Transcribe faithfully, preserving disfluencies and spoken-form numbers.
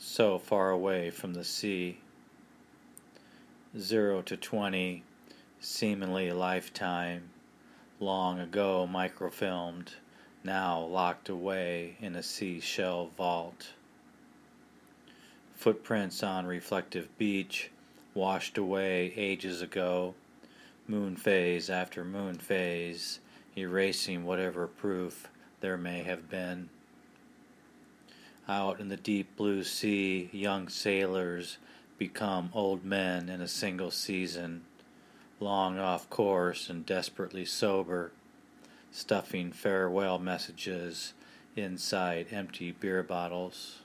so far away from the sea. Zero to twenty, seemingly a lifetime, long ago microfilmed, now locked away in a seashell vault. Footprints on reflective beach, washed away ages ago, moon phase after moon phase, erasing whatever proof there may have been. Out in the deep blue sea, young sailors become old men in a single season, long off course and desperately sober, stuffing farewell messages inside empty beer bottles.